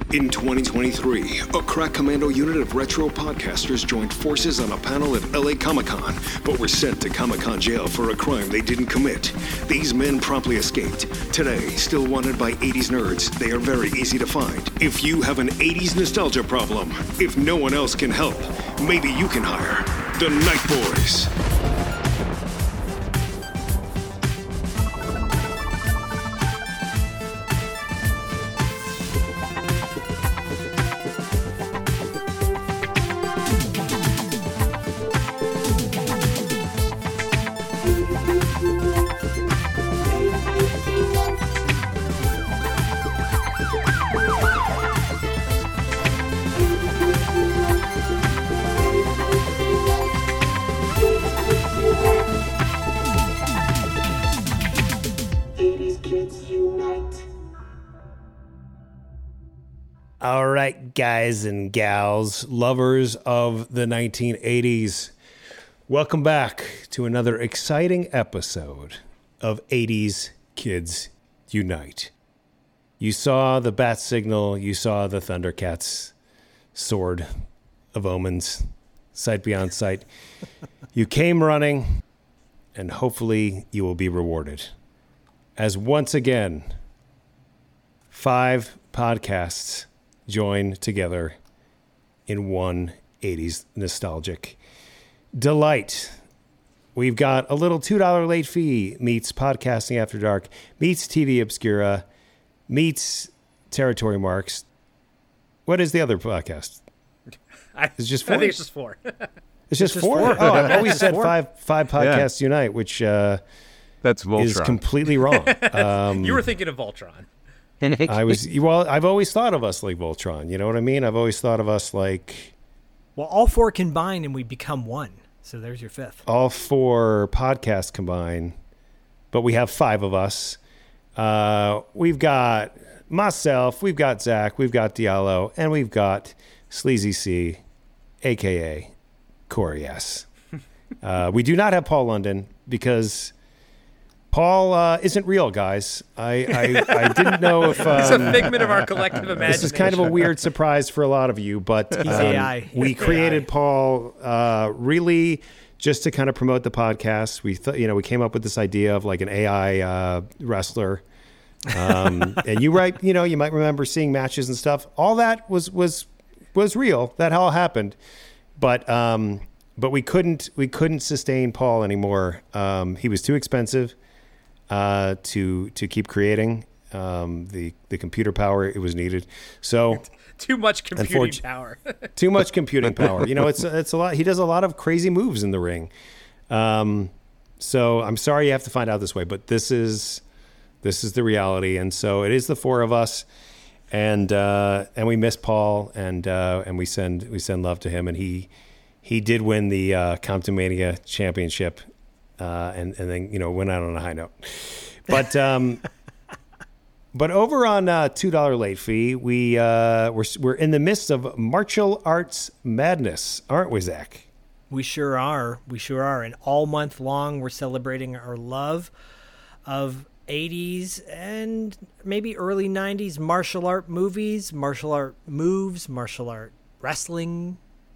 In 2023, a crack commando unit of retro podcasters joined forces on a panel at LA Comic-Con, but were sent to Comic-Con jail for a crime they didn't commit. These men promptly escaped. Today, still wanted by 80s nerds, they are very easy to find. If you have an 80s nostalgia problem, if no one else can help, maybe you can hire the Night Boys. All right, guys and gals, lovers of the 1980s, welcome back to another exciting episode of 80s Kids Unite. You saw the bat signal, you saw the Thundercats sword of omens, sight beyond sight. You came running, and hopefully you will be rewarded. As once again, 5 podcasts join together in one 80s nostalgic delight. We've got a little $2 late fee meets Podcasting After Dark, meets TV Obscura, meets Territory Marks. What is the other podcast? It's just 4? I think it's just 4. It's just 4? Oh, I've always said 5 podcasts unite, which that's Voltron. is completely wrong. You were thinking of Voltron. I've always thought of us like Voltron. You know what I mean? I've always thought of us like... Well, all 4 combine and we become one. So there's your 5th. All 4 podcasts combine, but we have 5 of us. We've got myself, we've got Zach, we've got Diallo, and we've got Sleazy C, a.k.a. Corey S. We do not have Paul London because... Paul isn't real, guys. I didn't know if... It's a figment of our collective imagination. This is kind of a weird surprise for a lot of you, but He's AI. We created Paul really just to kind of promote the podcast. We we came up with this idea of like an AI wrestler. And you might remember seeing matches and stuff. All that was real. That all happened. But we couldn't sustain Paul anymore. He was too expensive. To keep creating the computer power it was needed. So too much computing power. Too much computing power. It's a lot. He does a lot of crazy moves in the ring. So I'm sorry you have to find out this way, but this is the reality. And so it is the 4 of us, and we miss Paul, and we send love to him, and he did win the Comptomania championship. And then went out on a high note, but over on $2 late fee, we're in the midst of martial arts madness, aren't we, Zach? We sure are. And all month long, we're celebrating our love of 80s and maybe early 90s martial art movies, martial art moves, martial art wrestling,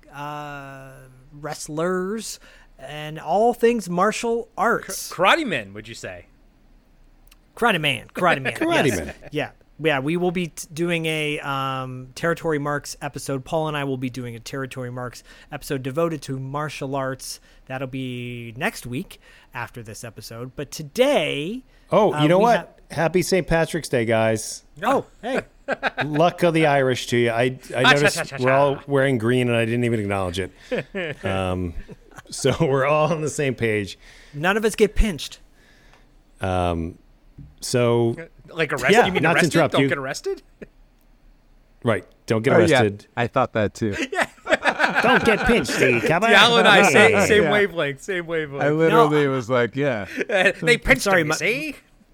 wrestlers. And all things martial arts. Karate Men, would you say? Karate Man. Karate yes. Man. Yeah. We will be doing a Territory Marks episode. Paul and I will be doing a Territory Marks episode devoted to martial arts. That'll be next week after this episode. But today... Oh, you know what? Happy St. Patrick's Day, guys. Oh, hey. Luck of the Irish to you. I noticed we're all wearing green, and I didn't even acknowledge it. So we're all on the same page. None of us get pinched. So like arrested? Yeah, you mean not arrested? To interrupt Don't you. get arrested? Right. Don't get arrested. Yeah, I thought that too. Don't get pinched, Steve. Come on. Diallo and I same Yeah. wavelength. Same wavelength. I literally was like, yeah. They pinched sorry, me, see?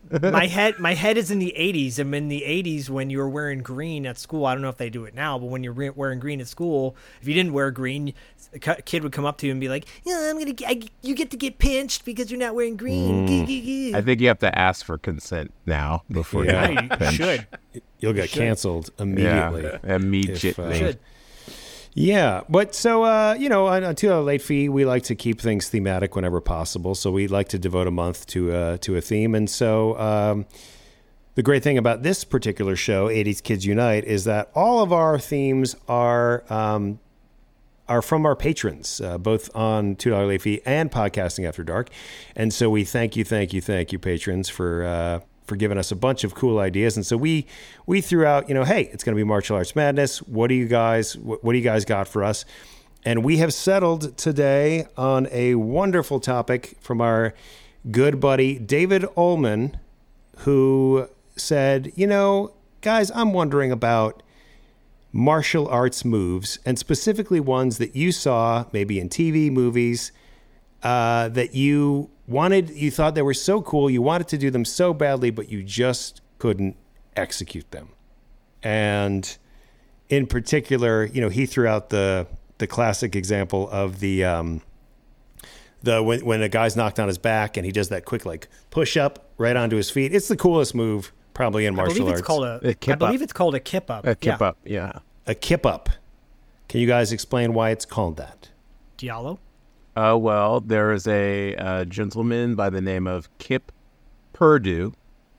my head is in the 80s. And in the 80s, when you were wearing green at school, I don't know if they do it now, but when you're wearing green at school, if you didn't wear green, a kid would come up to you and be like, "Yeah, you get to get pinched because you're not wearing green." I think you have to ask for consent now before Yeah. you You pinch. should. You'll get canceled immediately. Yeah, immediately. Should. Yeah, but so on $2 late fee, we like to keep things thematic whenever possible. So we like to devote a month to a theme, and so the great thing about this particular show, 80s Kids Unite, is that all of our themes are from our patrons, both on $2 late fee and Podcasting After Dark, and so we thank you, patrons, for giving us a bunch of cool ideas. And so we threw out, hey, it's going to be Martial Arts Madness. What do you guys got for us? And we have settled today on a wonderful topic from our good buddy David Ullman, who said, guys, I'm wondering about martial arts moves, and specifically ones that you saw maybe in TV, movies, that you thought they were so cool, you wanted to do them so badly, but you just couldn't execute them. And in particular, he threw out the classic example of when a guy's knocked on his back and he does that quick push up right onto his feet. It's the coolest move probably in martial arts. I believe it's called a kip up. A kip up, yeah. A kip up. Can you guys explain why it's called that? Diallo? Well, there is a gentleman by the name of Kip Purdue.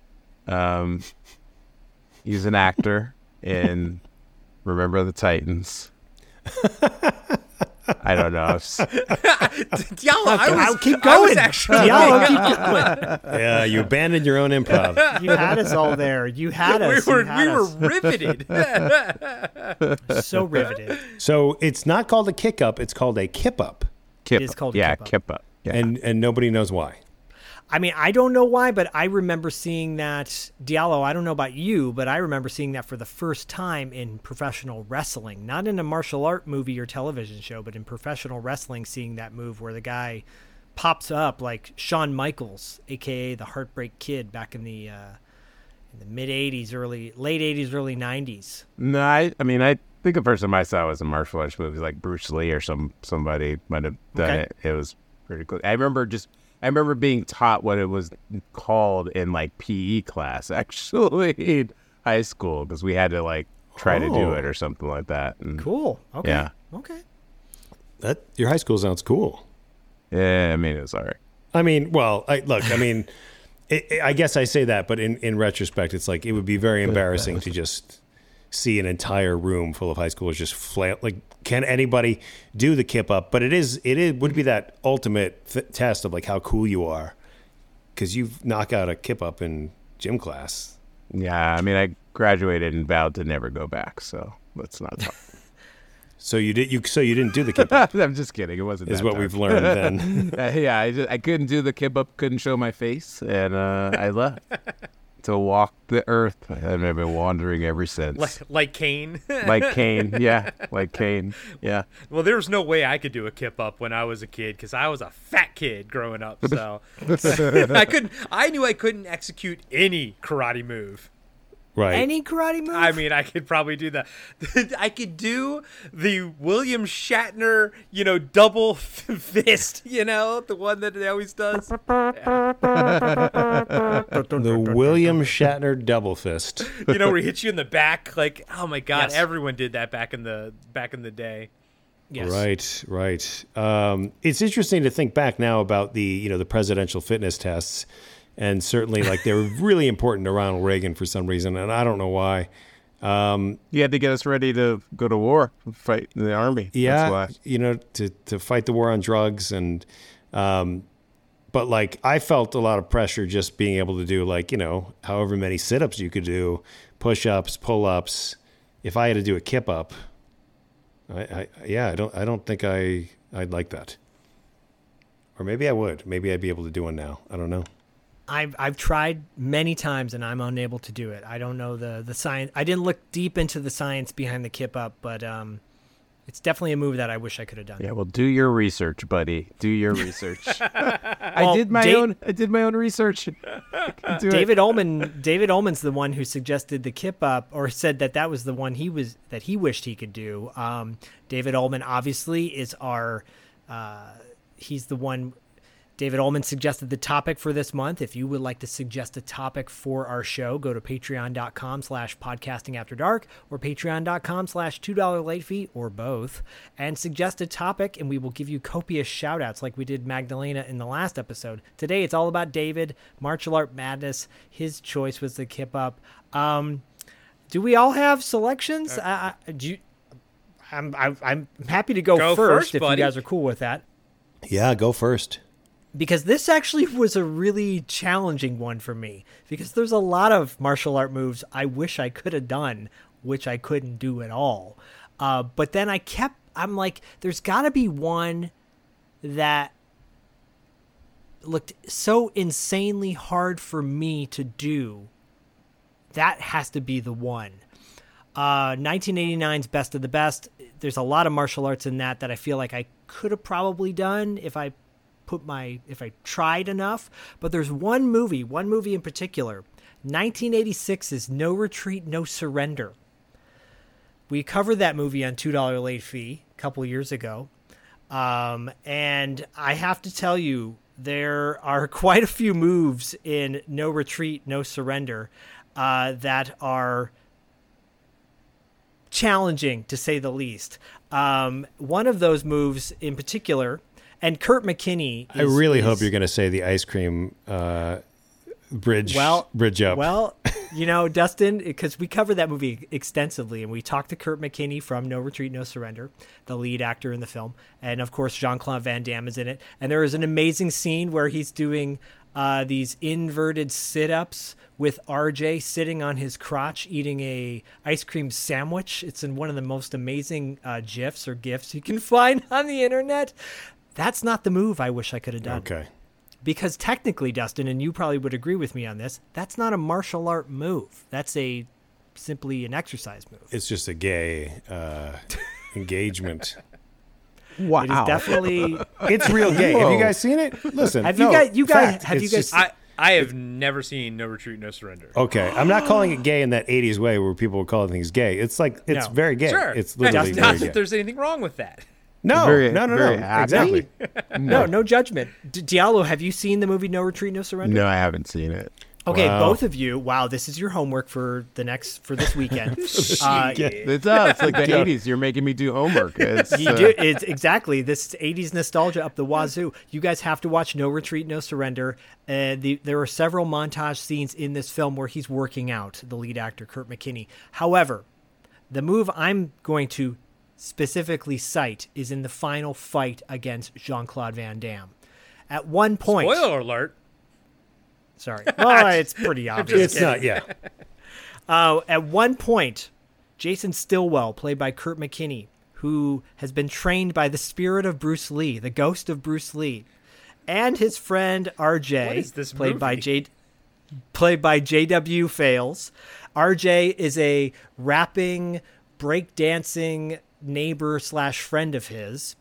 He's an actor in Remember the Titans. I don't know. Diallo, I'll keep going. Diallo, keep going. Yeah, you abandoned your own improv. You had us all there. You had us. We were riveted. So riveted. So it's not called a kick up, it's called a kip up. Kip, It is called yeah, kip up. kip up. Yeah. And nobody knows why. I mean, I don't know why, but I remember seeing that. Diallo, I don't know about you, but I remember seeing that for the first time in professional wrestling. Not in a martial art movie or television show, but in professional wrestling, seeing that move where the guy pops up like Shawn Michaels, a.k.a. the Heartbreak Kid, back in the mid 80s, late 80s, early 90s. No, I think the first time I saw it was a martial arts movie, like Bruce Lee or somebody might have done it. It was pretty cool. I remember being taught what it was called in PE class, actually in high school, because we had to try to do it or something like that. And, Cool. Okay. Yeah. Okay. Your high school sounds cool. Yeah, it was all right. I guess I say that, but in retrospect, it's it would be very embarrassing to just see an entire room full of high schoolers just flail. Can anybody do the kip up? But it would be that ultimate test of how cool you are, because you knock out a kip up in gym class. Yeah, I graduated and vowed to never go back, so let's not talk. So you didn't do the kip up. I'm just kidding. It wasn't. Is that what dark. we've learned then. I couldn't do the kip up, couldn't show my face, and I left to walk the earth. And I've been wandering ever since. Like Kane. Like Kane, yeah. Like Kane, yeah. Well, there was no way I could do a kip up when I was a kid because I was a fat kid growing up. So I knew I couldn't execute any karate move. Right. Any karate move? I mean, I could probably do that. I could do the William Shatner, double fist, the one that he always does. The William Shatner double fist. Where he hits you in the back. Oh my God, Yes. everyone did that back in the day. Yes. Right. It's interesting to think back now about the presidential fitness tests, and certainly they were really important to Ronald Reagan for some reason, and I don't know why. You had to get us ready to go to war, fight in the army. Yeah, That's why. to fight the war on drugs, and but I felt a lot of pressure just being able to do however many sit-ups you could do, push-ups, pull-ups. If I had to do a kip up, I don't think I'd like that. Or maybe I would. Maybe I'd be able to do one now. I don't know. I've tried many times and I'm unable to do it. I don't know the science. I didn't look deep into the science behind the kip up, but It's definitely a move that I wish I could have done. Yeah, well, do your research, buddy. Do your research. I Well, did my own research. David Ullman's the one who suggested the kip up, or said that was the one he wished he could do. David Ullman obviously is he's the one. David Ullman suggested the topic for this month. If you would like to suggest a topic for our show, go to patreon.com/podcastingafterdark or patreon.com/$2 late fee, or both, and suggest a topic, and we will give you copious shout outs like we did Magdalena in the last episode. Today it's all about David, Martial Art Madness. His choice was the kip up. Do we all have selections? I'm happy to go first if buddy. you guys are cool with that. Yeah, go first. Because this actually was a really challenging one for me, because there's a lot of martial art moves I wish I could have done, which I couldn't do at all. But then I'm like, there's got to be one that looked so insanely hard for me to do. That has to be the one. 1989's Best of the Best. There's a lot of martial arts in that I feel like I could have probably done if I tried enough. But there's one movie in particular, 1986's No Retreat, No Surrender. We covered that movie on $2 late fee a couple years ago. And I have to tell you, there are quite a few moves in No Retreat, No Surrender that are challenging, to say the least. One of those moves in particular, and Kurt McKinney. I really hope you're going to say the ice cream bridge up. Well, Dustin, because we covered that movie extensively, and we talked to Kurt McKinney from No Retreat, No Surrender, the lead actor in the film. And, of course, Jean-Claude Van Damme is in it. And there is an amazing scene where he's doing these inverted sit-ups with RJ sitting on his crotch eating a ice cream sandwich. It's in one of the most amazing GIFs or GIFs you can find on the internet. That's not the move I wish I could have done. Okay. Because technically, Dustin, and you probably would agree with me on this, that's not a martial art move. That's simply an exercise move. It's just a gay engagement. Wow. It is definitely. It's real gay. Have you guys seen it? Listen. Have no, you guys? fact, I have never seen No Retreat, No Surrender. Okay, I'm not calling it gay in that 80s way where people would call things gay. It's very gay. Sure. It's literally not very gay. that there's anything wrong with that. No. Exactly. No judgment. Diallo, have you seen the movie No Retreat, No Surrender? No, I haven't seen it. Okay, Wow. both of you. Wow, this is your homework for this weekend. It's like the 80s. You're making me do homework. It's, It's exactly this 80s nostalgia up the wazoo. You guys have to watch No Retreat, No Surrender. There are several montage scenes in this film where he's working out, the lead actor, Kurt McKinney. However, the move I'm going to specifically cite is in the final fight against Jean-Claude Van Damme. At one point... Spoiler alert. Sorry. Well, it's pretty obvious. It's not, yeah. At one point, Jason Stillwell, played by Kurt McKinney, who has been trained by the spirit of Bruce Lee, the ghost of Bruce Lee, and his friend RJ, What is this played movie? by J.W. Fails. RJ is a rapping, breakdancing neighbor/friend of his,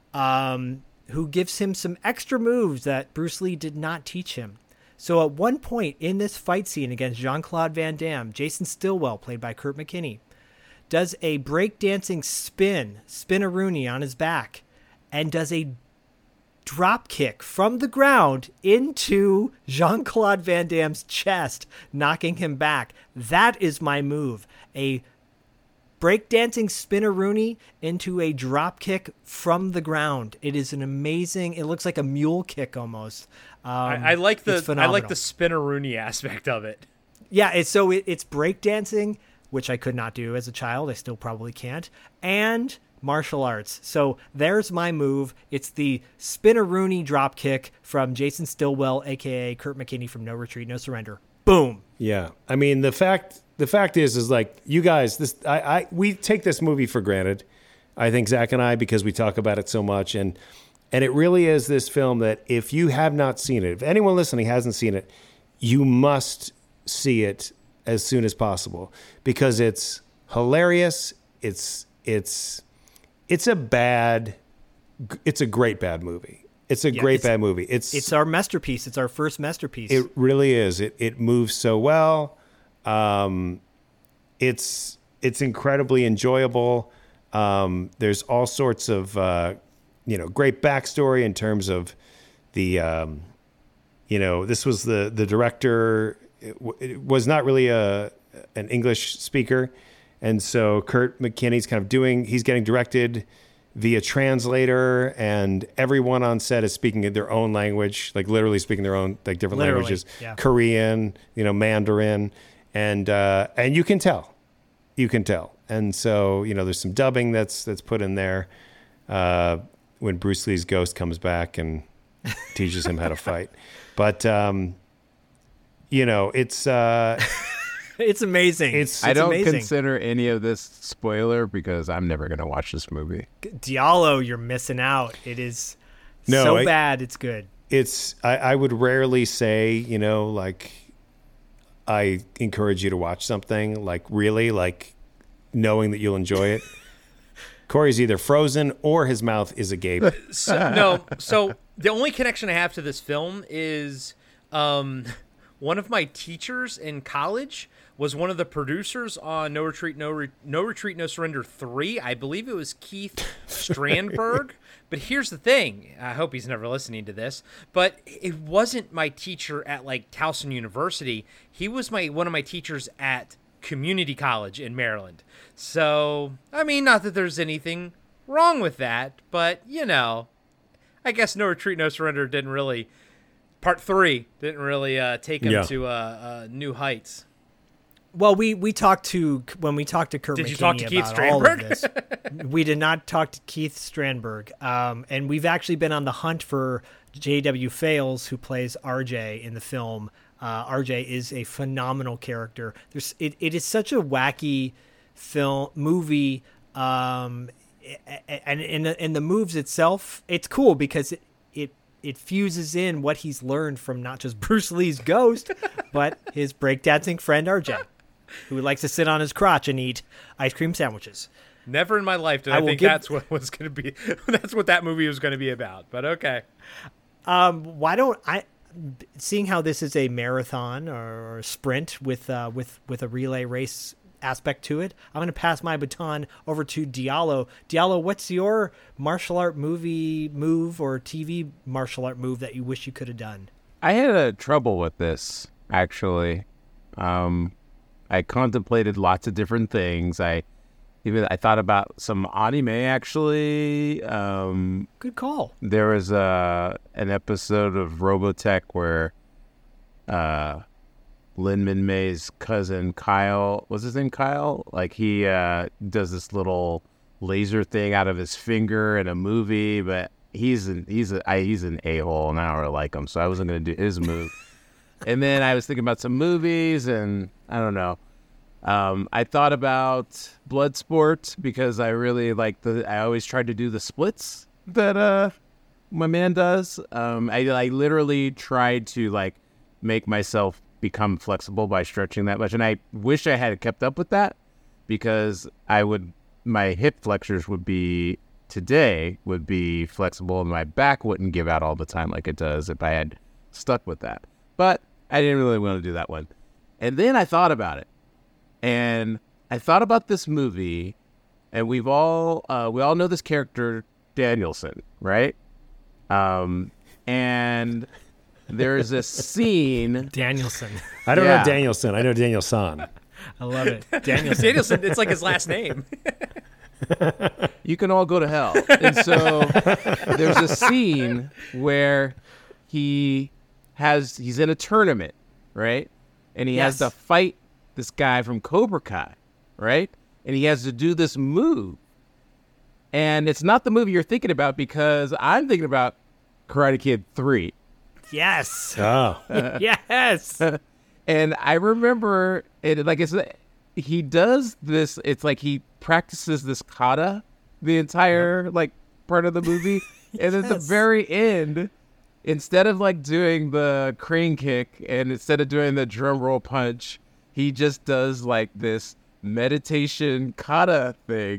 who gives him some extra moves that Bruce Lee did not teach him. So at one point in this fight scene against Jean-Claude Van Damme, Jason Stillwell, played by Kurt McKinney, does a breakdancing spin-a-rooney on his back, and does a drop kick from the ground into Jean-Claude Van Damme's chest, knocking him back. That is my move. A breakdancing spin-a-rooney into a drop kick from the ground. It is an amazing. It looks like a mule kick almost. I like the it's phenomenal. spin-a-rooney aspect of it. Yeah, it's breakdancing, which I could not do as a child. I still probably can't. And martial arts. So there's my move. It's the spin-a-rooney drop kick from Jason Stillwell, a.k.a. Kurt McKinney from No Retreat, No Surrender. Boom. Yeah. I mean, the fact is like, you guys, we take this movie for granted. I think Zach and I, because we talk about it so much, and it really is this film that if you have not seen it, if anyone listening hasn't seen it, you must see it as soon as possible, because it's hilarious. It's it's a great bad movie. It's a great bad movie. It's our masterpiece. It's our first masterpiece. It really is. It moves so well. It's incredibly enjoyable. There's all sorts of great backstory in terms of the this was the director. It was not really an English speaker, and so Kurt McKinney's he's getting directed via translator, and everyone on set is speaking in their own language, like literally speaking their own different languages, Korean, Mandarin, and you can tell, and so there's some dubbing that's put in there when Bruce Lee's ghost comes back and teaches him how to fight, but it's. It's amazing. I don't amazing. consider any of this spoiler because I'm never going to watch this movie. Diallo, you're missing out. It is so bad, it's good. I would rarely say, I encourage you to watch something, really, knowing that you'll enjoy it. Corey's either frozen or his mouth is agape. So the only connection I have to this film is one of my teachers in college was one of the producers on No Retreat, No Surrender 3. I believe it was Keith Strandberg. But here's the thing. I hope he's never listening to this. But it wasn't my teacher at Towson University. He was one of my teachers at community college in Maryland. So, not that there's anything wrong with that. But, I guess No Retreat, No Surrender didn't really... Part 3 didn't really take him to new heights. Well, we talked to when we talked to Kurt McKinney. Did you talk to Keith Strandberg? All of this. We did not talk to Keith Strandberg, and we've actually been on the hunt for J.W. Fales, who plays RJ in the film. RJ is a phenomenal character. It is such a wacky movie, and in the moves itself, it's cool because it fuses in what he's learned from not just Bruce Lee's ghost, but his breakdancing friend RJ, who likes to sit on his crotch and eat ice cream sandwiches. Never in my life did I think that's what was going to be. That's what that movie was going to be about. But okay. Why don't I? Seeing how this is a marathon or a sprint with a relay race aspect to it, I'm going to pass my baton over to Diallo. Diallo, what's your martial art movie move or TV martial art move that you wish you could have done? I had trouble with this, actually. I contemplated lots of different things. I thought about some anime, actually. Good call. There was an episode of Robotech where Lin-Min May's cousin Kyle, was his name Kyle? He does this little laser thing out of his finger in a movie, but he's an a-hole and I don't really like him, so I wasn't going to do his move. And then I was thinking about some movies, and I don't know. I thought about Bloodsport because I really I always tried to do the splits that my man does. I literally tried to make myself become flexible by stretching that much, and I wish I had kept up with that because my hip flexors would be flexible and my back wouldn't give out all the time like it does if I had stuck with that. But I didn't really want to do that one. And then I thought about it, and I thought about this movie, and we all know this character Danielson, right? And there's a scene. Danielson. I don't know Danielson. I know Danielson. I love it. Danielson. Danielson, it's like his last name. You can all go to hell. And so there's a scene where he's in a tournament, right? And he has to fight this guy from Cobra Kai, right? And he has to do this move. And it's not the movie you're thinking about because I'm thinking about Karate Kid 3. Yes. Oh. Yes. And I remember he does this. It's like he practices this kata the entire part of the movie, and at the very end, instead of doing the crane kick and instead of doing the drum roll punch, he just does this meditation kata thing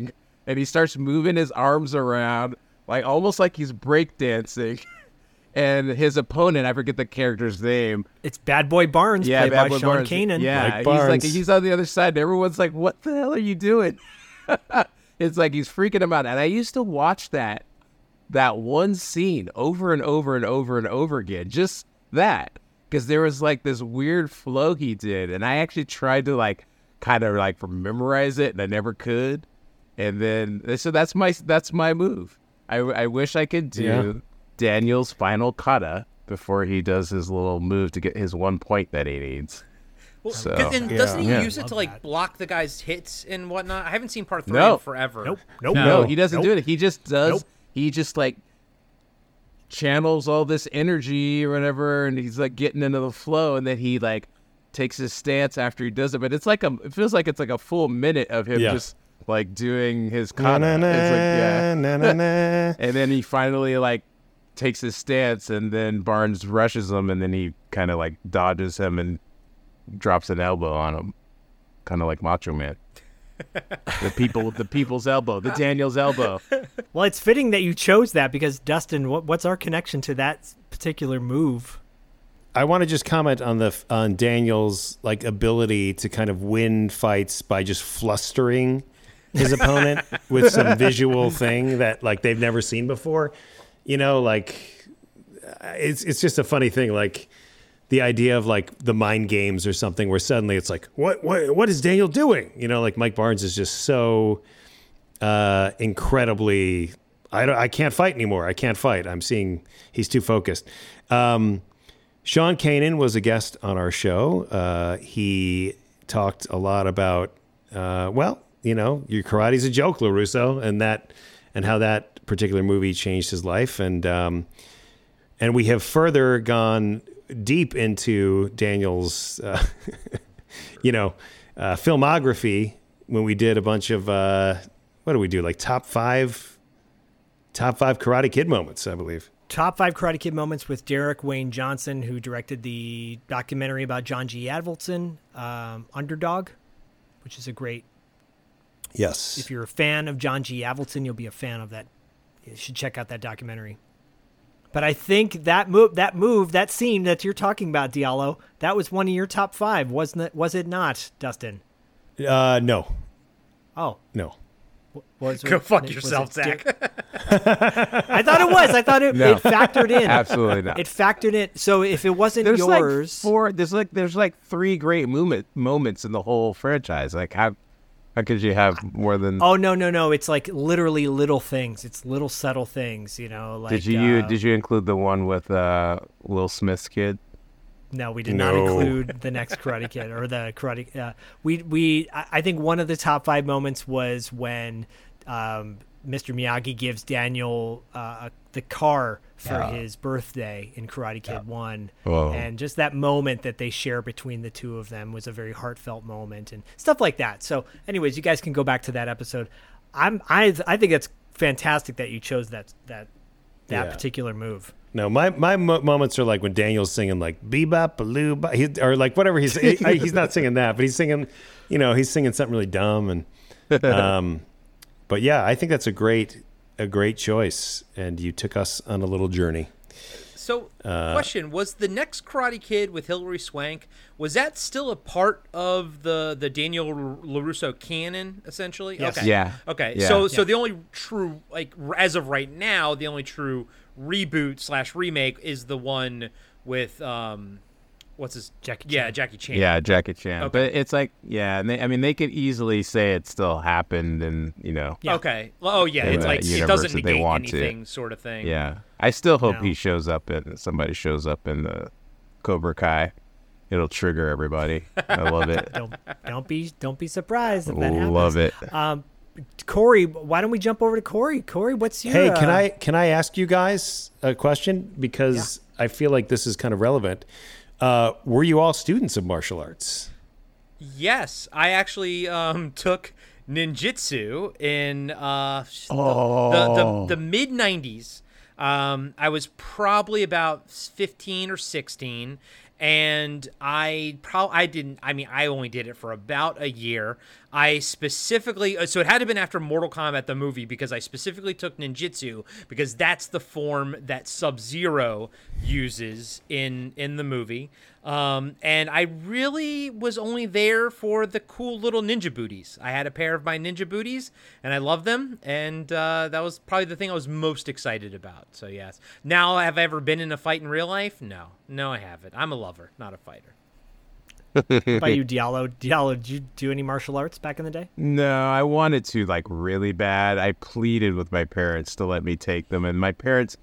and he starts moving his arms around, like almost like he's breakdancing. And his opponent, I forget the character's name. It's Bad Boy Barnes, played by Sean Barnes. Kanan. Yeah, Barnes. he's on the other side, and everyone's like, "What the hell are you doing?" It's like he's freaking him out. And I used to watch that one scene over and over and over and over again, just that, because there was like this weird flow he did, and I actually tried to like kind of like memorize it, and I never could. And then so that's my move. I wish I could do Daniel's final kata before he does his little move to get his 1 point that he needs. Well, So, and doesn't he use it Love to like that. block the guy's hits and whatnot? I haven't seen part 3 No. in forever. Nope. No, he doesn't Nope. do it. He just does. Nope. He just like channels all this energy or whatever, and he's like getting into the flow, and then he like takes his stance after he does it. But it's like it feels like it's like a full minute of him just like doing his kata. It's like, Na, na, na. and then he finally like takes his stance, and then Barnes rushes him, and then he kind of like dodges him and drops an elbow on him, kind of like Macho Man. the people's elbow, the Daniel's elbow. Well, it's fitting that you chose that because, Dustin, what's our connection to that particular move? I want to just comment on Daniel's like ability to kind of win fights by just flustering his opponent with some visual thing that like they've never seen before. You know, like it's just a funny thing, like the idea of like the mind games or something where suddenly it's like, what is Daniel doing? You know, like Mike Barnes is just so incredibly, I can't fight anymore. I can't fight. I'm seeing he's too focused. Sean Kanan was a guest on our show. He talked a lot about, your karate's a joke, LaRusso, and how that particular movie changed his life. And we have further gone deep into Daniel's, filmography when we did a bunch of, what do we do? Like top five Karate Kid moments, I believe. Top 5 Karate Kid moments with Derek Wayne Johnson, who directed the documentary about John G. Avildsen, Underdog, which is a great. Yes. If you're a fan of John G. Avildsen, you'll be a fan of that. You should check out that documentary. But I think that scene that you're talking about, Diallo, that was one of your top 5, wasn't it? Was it not, Dustin? No. Oh, No. Go fuck yourself, Zach. I thought it was. I thought it factored in. Absolutely not. It factored in. So if it wasn't There's yours, there's like 3 great moments in the whole franchise. Like how could you have more than? oh no, it's like literally little things. It's little subtle things, Like did you include the one with Will Smith's kid? No, we did not include the next Karate Kid or the Karate. I think one of the top 5 moments was when Mr. Miyagi gives Daniel the car for his birthday in Karate Kid 1. Whoa. And just that moment that they share between the two of them was a very heartfelt moment and stuff like that. So anyways, you guys can go back to that episode. I think it's fantastic that you chose that particular move. No, my moments are like when Daniel's singing like bebop baloo or like whatever he's not singing that, but he's singing, he's singing something really dumb and but yeah, I think that's a great choice, and you took us on a little journey. So, question, was the next Karate Kid with Hilary Swank, was that still a part of the Daniel LaRusso canon, essentially? Yes. Okay. Yeah. Okay. Yeah. So the only true, like, as of right now, the only true reboot / remake is the one with, what's his... Jackie Yeah, Chan. Jackie Chan. Yeah, Jackie Chan. Okay. But it's like, and they could easily say it still happened, and Yeah. Okay. Well, oh, yeah, it's the like, it universe doesn't that they negate want to. anything sort of thing. Yeah. I still hope No. somebody shows up in the Cobra Kai. It'll trigger everybody. I love it. Don't be surprised if that happens. Love it. Corey, why don't we jump over to Corey? Corey, what's your... Hey, can I ask you guys a question, because I feel like this is kind of relevant. Were you all students of martial arts? Yes, I actually took ninjutsu in the mid 90s. I was probably about 15 or 16, and I only did it for about a year. I specifically, so it had to have been after Mortal Kombat the movie, because I specifically took ninjutsu because that's the form that Sub-Zero uses in the movie. And I really was only there for the cool little ninja booties. I had a pair of my ninja booties, and I loved them, and that was probably the thing I was most excited about. So yes. Now, have I ever been in a fight in real life? No, I haven't. I'm a lover, not a fighter. What about you, Diallo? Diallo, did you do any martial arts back in the day? No, I wanted to, like, really bad. I pleaded with my parents to let me take them, and my parents,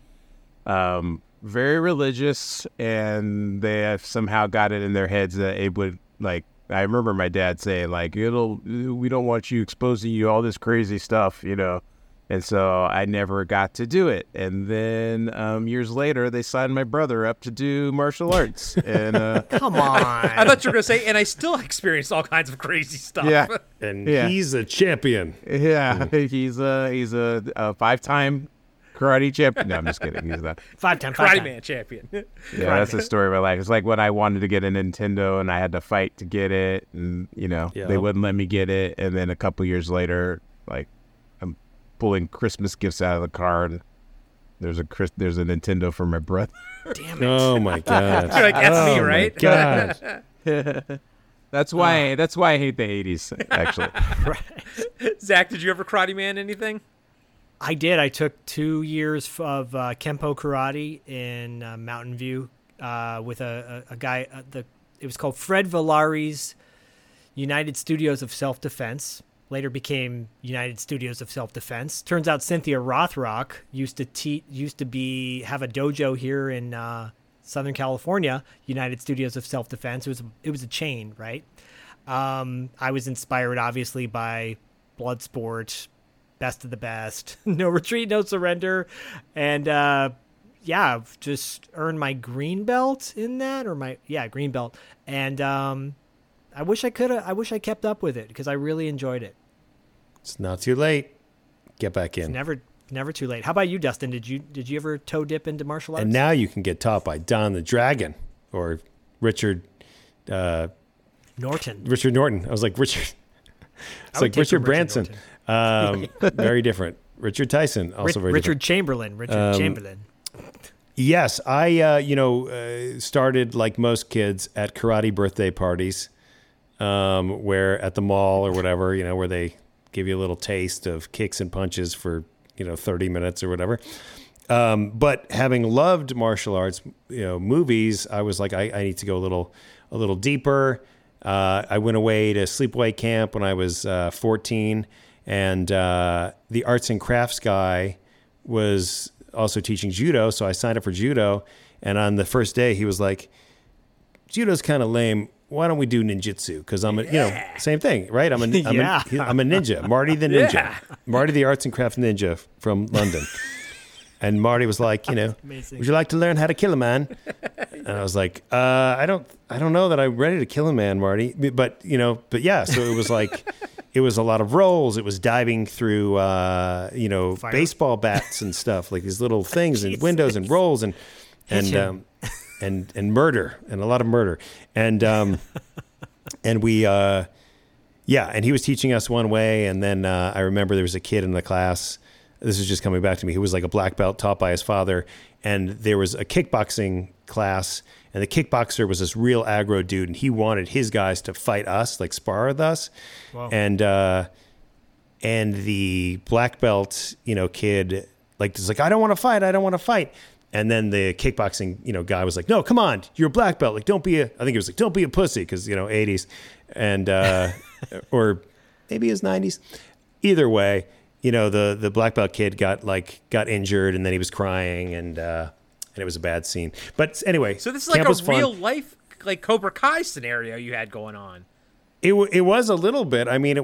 very religious, and they have somehow got it in their heads that it would, like, I remember my dad saying, like, we don't want you exposing you all this crazy stuff, you know. And so I never got to do it. And then years later, they signed my brother up to do martial arts. And Come on. I thought you were going to say, and I still experienced all kinds of crazy stuff. yeah, And Yeah. he's a champion. yeah, he's a 5-time karate champion. No, I'm just kidding. He's not. Five-time. Karate Man champion. Yeah, that's the story of my life. It's like when I wanted to get a Nintendo and I had to fight to get it, and they wouldn't let me get it. And then a couple years later, like, I'm pulling Christmas gifts out of the car, and there's a Nintendo for my brother. Damn it. Oh my god. You're like, that's me, Oh, my right? God. That's why I hate the 80s, actually. Zach, did you ever Karate Man anything? I did. I took 2 years of Kempo karate in Mountain View with a guy. It was called Fred Villari's United Studios of Self-Defense. Later became United Studios of Self-Defense. Turns out Cynthia Rothrock used to have a dojo here in Southern California. United Studios of Self-Defense. It was a chain, right? I was inspired, obviously, by Bloodsport, Best of the Best, No Retreat, No Surrender, and just earned my green belt in that, green belt. And I wish I kept up with it because I really enjoyed it. It's not too late. Get back in. It's never too late. How about you, Dustin? Did you ever toe dip into martial arts? And now you can get taught by Don the Dragon or Richard Norton. Richard Norton. I was like Richard. It's would like take Richard from Branson. Richard Very different. Richard Tyson, also very Richard different. Chamberlain. Yes, I started like most kids at karate birthday parties, where at the mall or whatever, where they give you a little taste of kicks and punches for 30 minutes or whatever. But having loved martial arts, movies, I was like, I need to go a little deeper. I went away to sleepaway camp when I was 14, and the arts and crafts guy was also teaching judo, so I signed up for judo. And on the first day, he was like, "Judo's kind of lame. Why don't we do ninjutsu?" Because I'm same thing, right? I'm a ninja, Marty the ninja, Yeah. Marty the arts and crafts ninja from London. And Marty was like, Amazing. "Would you like to learn how to kill a man?" And I was like, I don't know that I'm ready to kill a man, Marty. But yeah. So it was like, it was a lot of rolls. It was diving through, baseball bats and stuff, like these little things and windows and rolls and murder, and a lot of murder. And and we, and he was teaching us one way. And then I remember there was a kid in the class. This is just coming back to me. He was like a black belt taught by his father. And there was a kickboxing class, and the kickboxer was this real aggro dude, and he wanted his guys to fight us, like spar with us. Wow. And the black belt, kid, like, is like, I don't want to fight. And then the kickboxing, guy was like, "No, come on, you're a black belt. Like, don't be a pussy," because 80s, and or maybe it was 90s. Either way, the black belt kid got injured, and then he was crying, and it was a bad scene. But anyway, So this is like a real life, like Cobra Kai scenario you had going on. It was a little bit. I mean, it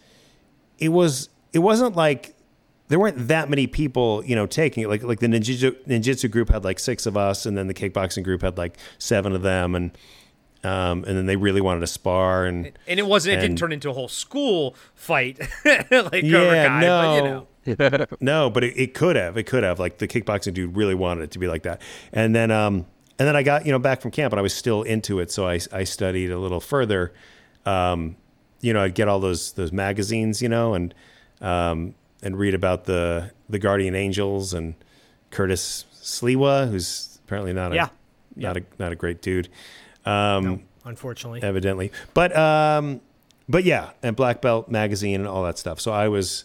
wasn't like there weren't that many people, taking it. Like the ninjutsu group had like 6 of us, and then the kickboxing group had like 7 of them, and then they really wanted to spar, and it didn't turn into a whole school fight like Cobra Kai. No. But, No, but it could have. Like the kickboxing dude really wanted it to be like that. And then And then I got, back from camp and I was still into it. So I studied a little further. I'd get all those magazines, and read about the Guardian Angels and Curtis Sliwa, who's apparently not a great dude. No, unfortunately. Evidently. But yeah, and Black Belt magazine and all that stuff. So I was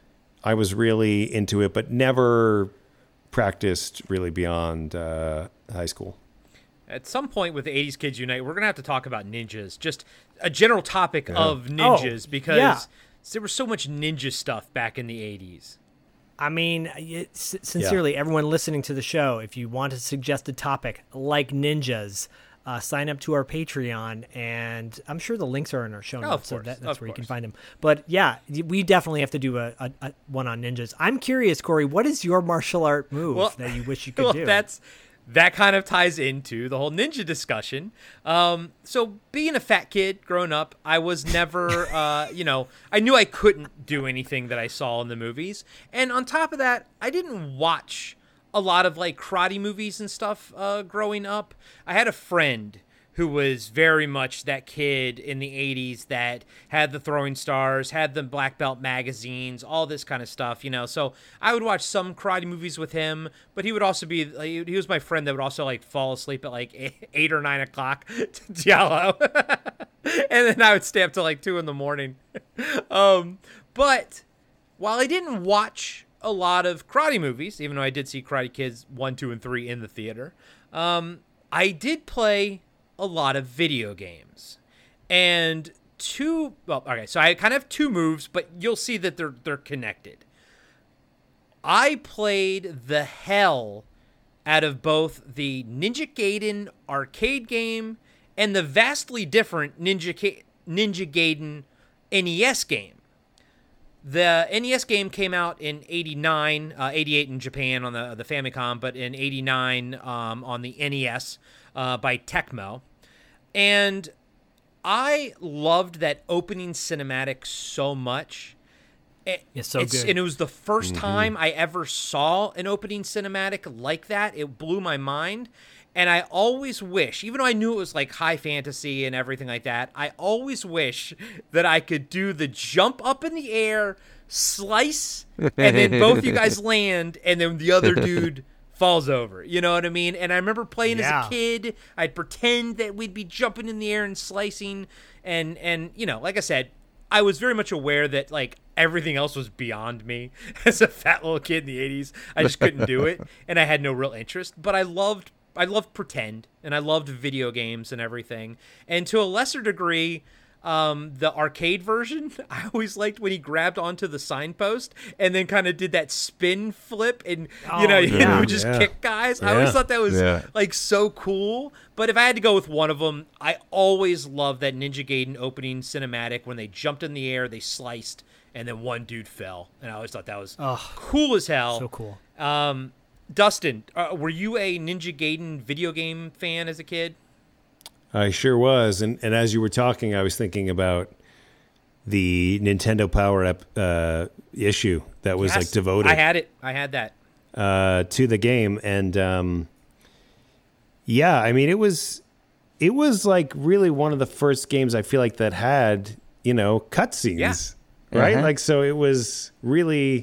really into it, but never practiced really beyond high school. At some point with the 80s Kids Unite, we're going to have to talk about ninjas, just a general topic of ninjas, because there was so much ninja stuff back in the 80s. I mean, sincerely, everyone listening to the show, if you want a suggested topic like ninjas, sign up to our Patreon, and I'm sure the links are in our show notes, so that's where you can find them. But yeah, we definitely have to do a one on ninjas. I'm curious, Corey, what is your martial art move that you wish you could do? That kind of ties into the whole ninja discussion. So being a fat kid growing up, I was never, I knew I couldn't do anything that I saw in the movies. And on top of that, I didn't watch a lot of like karate movies and stuff growing up. I had a friend who was very much that kid in the 80s that had the throwing stars, had the black belt magazines, all this kind of stuff, So I would watch some karate movies with him, but he would also be, he was my friend that would also like fall asleep at like 8 or 9 o'clock to Giallo. And then I would stay up till like 2 in the. But while I didn't watch a lot of karate movies, even though I did see Karate Kids 1, 2, and 3 in the theater, I did play a lot of video games. And so I kind of have two moves, but you'll see that they're connected. I played the hell out of both the Ninja Gaiden arcade game and the vastly different Ninja Gaiden NES game. The NES game came out in 89, 88 in Japan on the Famicom, but in 89 on the NES by Tecmo. And I loved that opening cinematic so much. It's so good. And it was the first time I ever saw an opening cinematic like that. It blew my mind. And I always wish, even though I knew it was like high fantasy and everything like that, I always wish that I could do the jump up in the air, slice, and then both you guys land, and then the other dude falls over. You know what I mean? And I remember playing as a kid. I'd pretend that we'd be jumping in the air and slicing. And like I said, I was very much aware that like everything else was beyond me as a fat little kid in the 80s. I just couldn't do it. And I had no real interest. But I loved pretend, and I loved video games and everything. And to a lesser degree, the arcade version, I always liked when he grabbed onto the signpost and then kind of did that spin flip and, he would just kick guys. I always thought that was like so cool. But if I had to go with one of them, I always loved that Ninja Gaiden opening cinematic when they jumped in the air, they sliced, and then one dude fell. And I always thought that was cool as hell. So cool. Dustin, were you a Ninja Gaiden video game fan as a kid? I sure was. And as you were talking, I was thinking about the Nintendo Power Up issue that was like devoted. I had it. I had that. To the game. And I mean, it was like really one of the first games I feel like that had, cutscenes. Yeah. Right? Like, so it was really...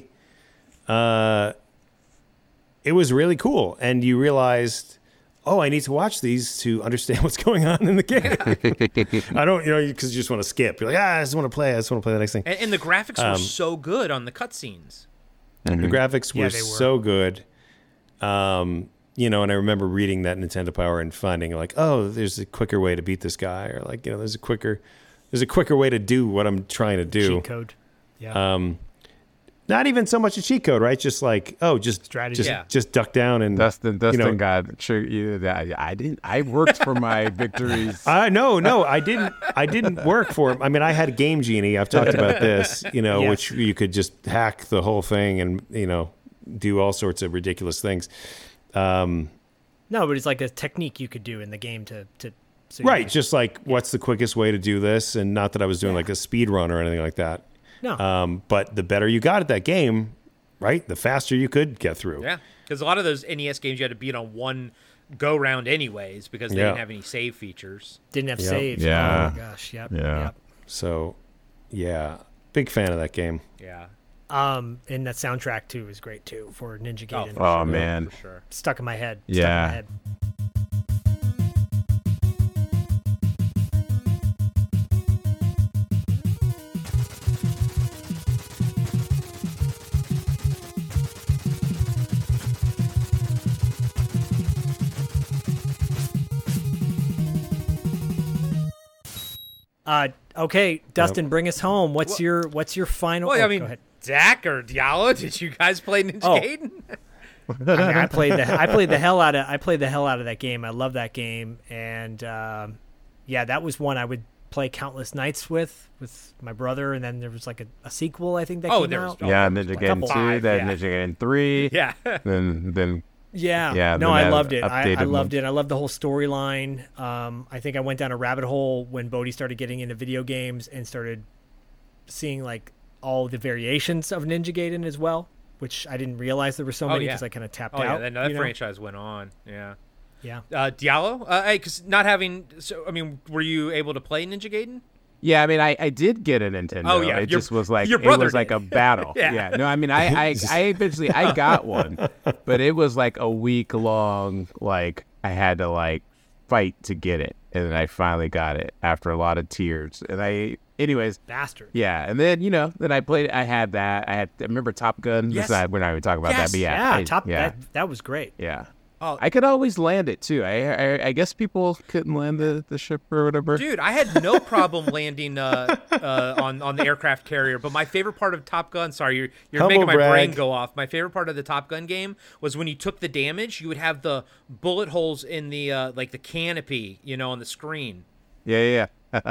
it was really cool. And you realized, I need to watch these to understand what's going on in the game. I don't, because you just want to skip. You're like, I just want to play the next thing. And the graphics were so good on the cutscenes. The graphics were so good. And I remember reading that Nintendo Power and finding like, there's a quicker way to beat this guy. Or like, there's a quicker way to do what I'm trying to do. Cheat code. Yeah. Not even so much a cheat code, right? Just like, just strategy. Just duck down and Dustin got sure you that I worked for my victories. No, I didn't work for him. I mean, I had a Game Genie. I've talked about this, which you could just hack the whole thing and do all sorts of ridiculous things. No, but it's like a technique you could do in the game to so right, just like what's the quickest way to do this, and not that I was doing like a speed run or anything like that. No. But the better you got at that game, right, the faster you could get through. Yeah, because a lot of those NES games you had to beat on one go round anyways because they Yeah. didn't have any save features. Didn't have Yep. saves. Yeah. Oh my gosh. Yep. Yeah. Yep. So, yeah, big fan of that game. Yeah. And that soundtrack too is great too for Ninja Gaiden. for Oh sure, man. for sure. Stuck in my head. Yeah. Stuck in my head. Okay, Dustin, bring us home. What's your final? Well, oh, I mean, go ahead. Zach or Diallo, did you guys play Ninja Oh. Gaiden? I mean, I played the hell out of that game. I love that game, and yeah, that was one I would play countless nights with my brother. And then there was like a sequel, I think that Oh, came there was- out. oh, Yeah, there was Ninja like Gaiden 2, five, then yeah. Ninja Gaiden 3. Yeah. Then Yeah, Yeah, no, then I that loved it. I updated loved one. it. I loved the whole storyline. I think I went down a rabbit hole when Bodhi started getting into video games and started seeing like all the variations of Ninja Gaiden as well, which I didn't realize there were so many yeah. because I kind of tapped Oh, out. yeah. That you know? franchise went on. Yeah. Yeah. Diallo? Because not having. So, I mean, were you able to play Ninja Gaiden? Yeah, I mean, I did get a Nintendo. Oh, yeah, It your- just was like your it brother was like did. a battle. Yeah. No, I mean, I eventually I got one, but it was like a week long. Like I had to like fight to get it, and then I finally got it after a lot of tears. And anyways, Bastard. yeah. And then then I played. I had that. I remember Top Gun. Yes. We're not even talking about Yes. that, but yeah, Yeah, that was great. yeah. Oh. I could always land it too. I guess people couldn't land the ship or whatever. Dude, I had no problem landing on the aircraft carrier. But my favorite part of Top Gun, sorry, you're Humble making my brain brag. go off. My favorite part of the Top Gun game was when you took the damage, you would have the bullet holes in the like the canopy, on the screen. Yeah.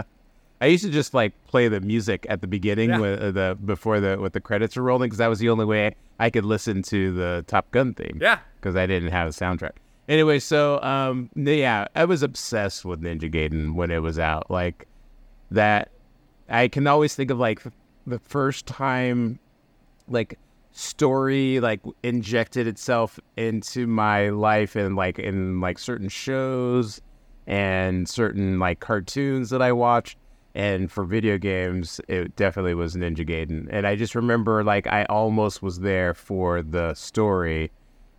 I used to just like play the music at the beginning Yeah. with the credits were rolling because that was the only way I could listen to the Top Gun theme. Yeah. because I didn't have a soundtrack. Anyway, so yeah, I was obsessed with Ninja Gaiden when it was out. Like that, I can always think of like the first time, like story like injected itself into my life and like in like certain shows and certain like cartoons that I watched. And for video games, it definitely was Ninja Gaiden. And I just remember like I almost was there for the story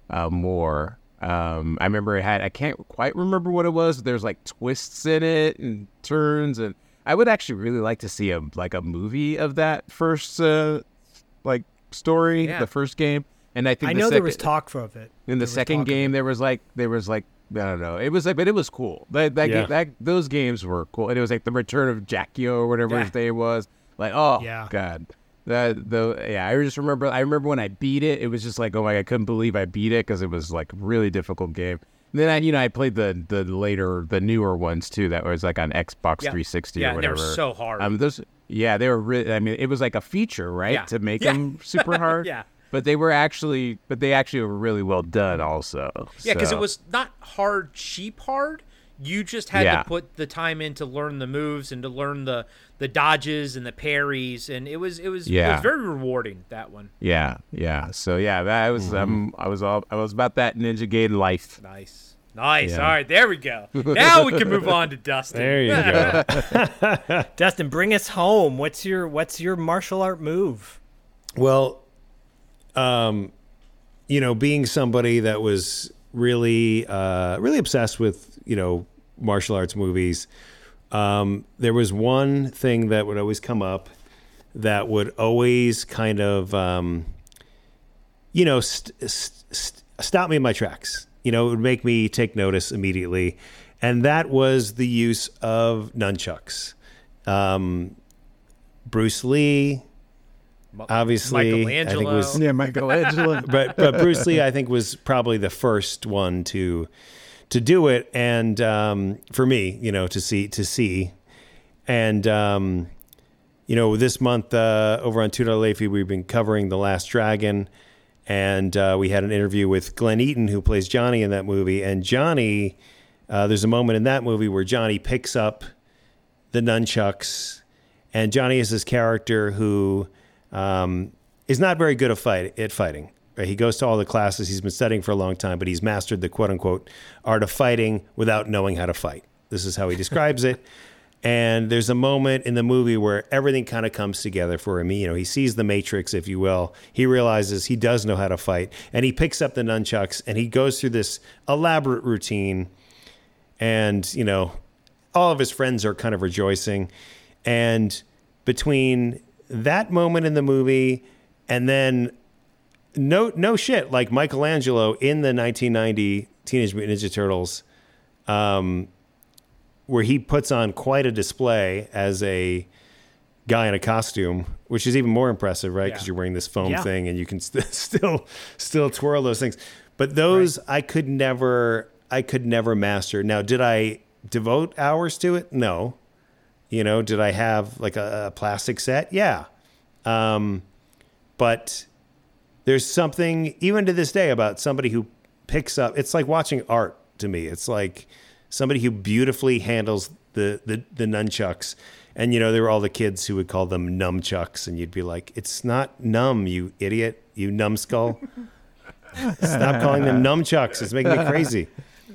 more. I remember I can't quite remember what it was. There's like twists in it and turns, and I would actually really like to see a movie of that first like story, Yeah. the first game. And I think I the know second, there was talk of it. in the second game there was like I don't know. It was like, but it was cool. Yeah. Those games were cool. And it was like the Return of Jackio or whatever Yeah. his name was. Like, oh Yeah. god, I just remember. I remember when I beat it. It was just like, oh my god, I couldn't believe I beat it because it was like a really difficult game. And then I played the newer ones too. That was like on Xbox Yeah. 360 Yeah, or and whatever. they were so hard. They were really. I mean, it was like a feature, right, Yeah. to make Yeah. them super hard. Yeah. But they actually were really well done also. Yeah, because So- it was not hard, cheap hard. You just had Yeah. to put the time in to learn the moves and to learn the dodges and the parries, and it was Yeah. very rewarding, that one. Yeah. So yeah, I was I was about that Ninja Gaiden life. Nice. Yeah. All right, there we go. Now we can move on to Dustin. There you go. Dustin, bring us home. What's your martial art move? Well, being somebody that was really, really obsessed with, martial arts movies, there was one thing that would always come up that would always kind of, stop me in my tracks. It would make me take notice immediately. And that was the use of nunchucks. Bruce Lee, obviously, I think Michelangelo. was Michelangelo. but Bruce Lee, I think, was probably the first one to do it, and for me, to see, and this month over on $2 Late Fee, we've been covering The Last Dragon, and we had an interview with Glenn Eaton, who plays Johnny in that movie, and Johnny, there's a moment in that movie where Johnny picks up the nunchucks, and Johnny is this character who is not very good at fighting, Right? He goes to all the classes he's been studying for a long time, but he's mastered the quote unquote art of fighting without knowing how to fight. This is how he describes it. And there's a moment in the movie where everything kind of comes together for him. He sees the Matrix, if you will. He realizes he does know how to fight, and he picks up the nunchucks and he goes through this elaborate routine. And, all of his friends are kind of rejoicing. And between that moment in the movie and then no shit, like Michelangelo in the 1990 Teenage Mutant Ninja Turtles, where he puts on quite a display as a guy in a costume, which is even more impressive, right? Because you're wearing this foam thing and you can still twirl those things. But those I could never master. Now, did I devote hours to it? No. Did I have like a plastic set? Yeah. But there's something even to this day about somebody who picks up. It's like watching art to me. It's like somebody who beautifully handles the nunchucks. And, there were all the kids who would call them numchucks. And you'd be like, it's not numb, you idiot, you numbskull. Stop calling them numchucks. It's making me crazy.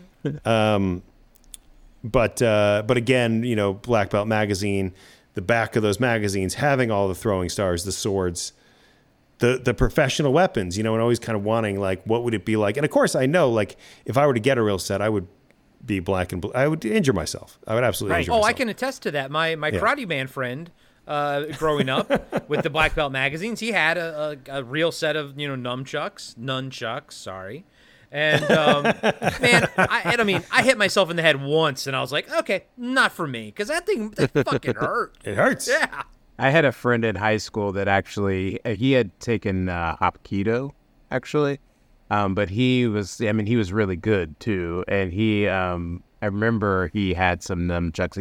But again, Black Belt Magazine, the back of those magazines having all the throwing stars, the swords, the professional weapons, and always kind of wanting, like, what would it be like? And of course, I know, like, if I were to get a real set, I would be black and blue. I would injure myself. I would absolutely injure myself. I can attest to that. My Karate Man friend, growing up with the Black Belt magazines, he had a real set of, nunchucks, sorry. And, man, I hit myself in the head once, and I was like, okay, not for me, because that fucking hurt. It hurts. Yeah. I had a friend in high school that actually, he had taken Hapkido, actually. But he was really good too. And I remember he had some nunchucks,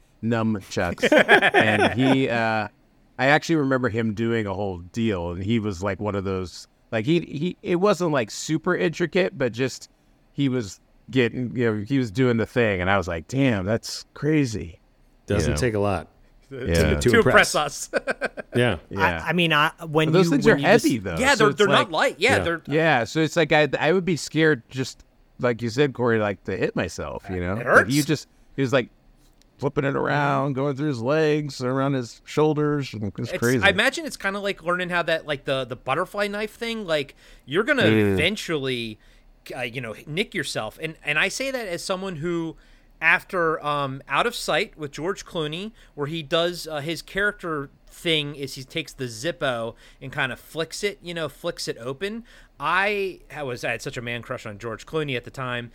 and I actually remember him doing a whole deal. And he was like one of those, like it wasn't like super intricate, but just, he was getting, he was doing the thing. And I was like, damn, that's crazy. Doesn't take a lot. To impress us. Yeah. When those things are heavy, though. Yeah, so they're not light. Yeah, so it's like I would be scared, just like you said, Corey, like to hit myself. It hurts. Like he was like flipping it around, going through his legs, around his shoulders. It's crazy. I imagine it's kind of like learning how that, like the butterfly knife thing. Like, you're gonna eventually, nick yourself. And I say that as someone who, after Out of Sight with George Clooney, where he does his character thing is he takes the Zippo and kind of flicks it open. I had such a man crush on George Clooney at the time.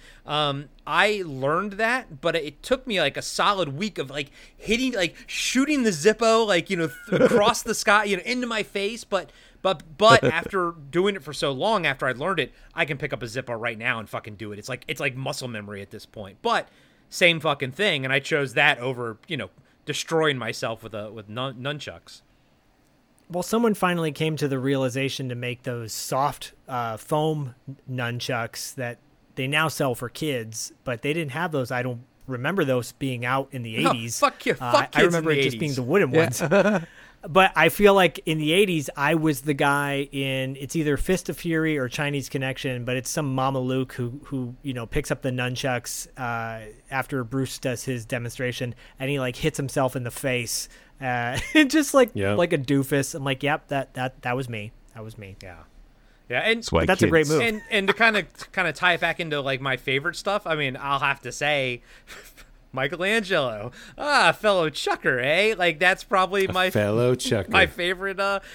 I learned that, but it took me like a solid week of like shooting the Zippo across the sky, into my face. But after doing it for so long, after I learned it, I can pick up a Zippo right now and fucking do it. It's like muscle memory at this point. But same fucking thing, and I chose that over destroying myself with nunchucks. Well, someone finally came to the realization to make those soft foam nunchucks that they now sell for kids, but they didn't have those. I don't remember those being out in the 80s. Fuck kids I remember in the it just 80s. being the wooden ones. But I feel like in the 80s, I was the guy in, it's either Fist of Fury or Chinese Connection, but it's some Mama Luke who picks up the nunchucks after Bruce does his demonstration, and he like hits himself in the face, just like a doofus. I'm like, yep, that was me. That was me. Yeah, and that's a great move. And to kind of tie it back into like my favorite stuff. I mean, I'll have to say, Michelangelo, fellow chucker, eh? Like, that's probably my fellow chucker, my favorite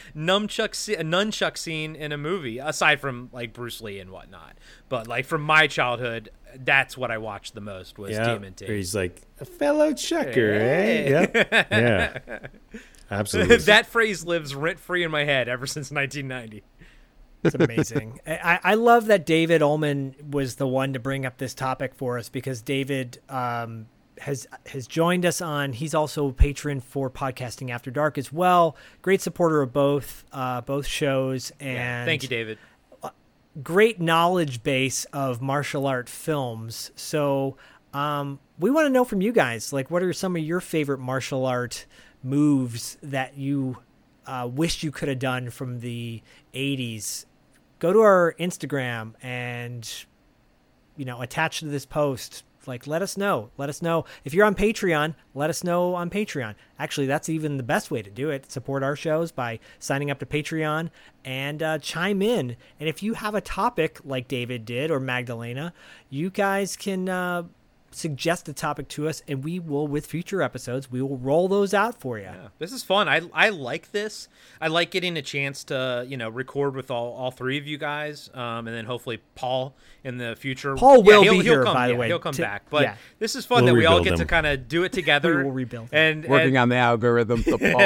nunchuck scene in a movie, aside from like Bruce Lee and whatnot. But like from my childhood, that's what I watched the most was TMNT. He's like a fellow chucker, eh? Yeah, absolutely. That phrase lives rent free in my head ever since 1990. It's amazing. I love that David Ullman was the one to bring up this topic for us, because David has joined us on. He's also a patron for Podcasting After Dark as well. Great supporter of both shows, and thank you, David. Great knowledge base of martial art films. So we want to know from you guys, like, what are some of your favorite martial art moves that you wished you could have done from the 80s? go to our Instagram and, attach to this post. Like, let us know. Let us know. If you're on Patreon, let us know on Patreon. Actually, that's even the best way to do it. Support our shows by signing up to Patreon and chime in. And if you have a topic like David did or Magdalena, you guys can suggest a topic to us, and we will, with future episodes, we will roll those out for you. Yeah, this is fun. I like this. I like getting a chance to record with all three of you guys, and then hopefully Paul in the future. Paul will be here, come, by the way. He'll come back. But this is fun that we all get to kind of do it together. We will rebuild and working on the algorithm,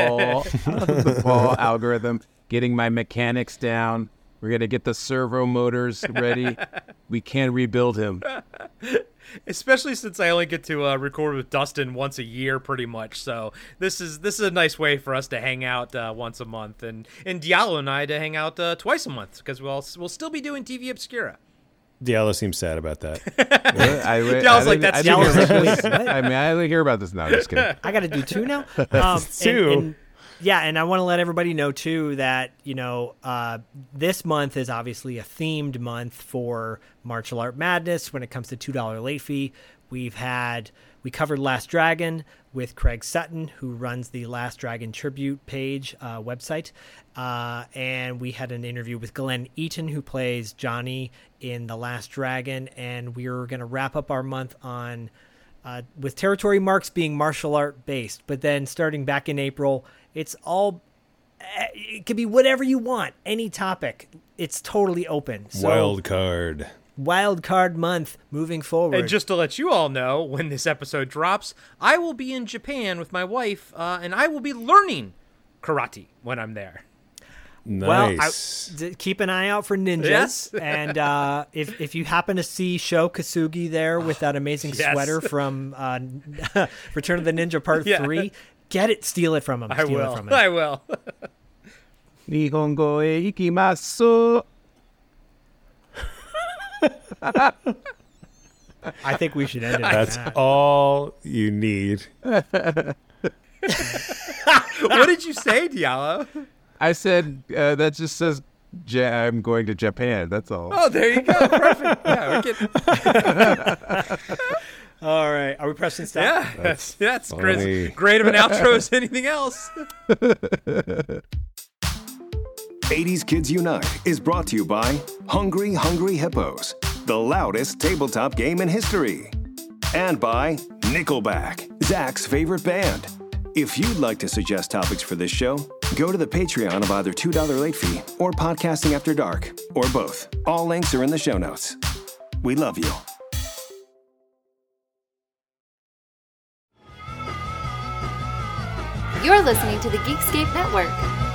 the Paul algorithm, getting my mechanics down. We're gonna get the servo motors ready. We can rebuild him. Especially since I only get to record with Dustin once a year, pretty much. So this is a nice way for us to hang out once a month, and Diallo and I to hang out twice a month, because we'll still be doing TV Obscura. Diallo seems sad about that. Diallo's like, that's I only hear about this now. Just kidding. I got to do 2 now. Two. And I want to let everybody know too that this month is obviously a themed month for Martial Art Madness when it comes to $2 late fee. We covered Last Dragon with Craig Sutton, who runs the Last Dragon Tribute page website, and we had an interview with Glenn Eaton, who plays Johnny in The Last Dragon, and we're going to wrap up our month on with Territory Marks being martial art based, but then starting back in April, it could be whatever you want, any topic. It's totally open. So, wild card month moving forward. And just to let you all know, when this episode drops, I will be in Japan with my wife, and I will be learning karate when I'm there. Nice. Well, keep an eye out for ninjas. Yes. And if you happen to see Sho Kasugi there with that amazing sweater from Return of the Ninja Part 3, get it, steal it from him. I will. Nihongo e ikimasu. I think we should end it. That's all you need. What did you say, Diallo? I said that just says I'm going to Japan. That's all. Oh, there you go. Perfect. Yeah, we can. All right. Are we pressing stop? Yeah, that's great of an outro as anything else. 80s Kids Unite is brought to you by Hungry Hungry Hippos, the loudest tabletop game in history. And by Nickelback, Zach's favorite band. If you'd like to suggest topics for this show, go to the Patreon of either $2 Late Fee or Podcasting After Dark, or both. All links are in the show notes. We love you. You're listening to the Geekscape Network.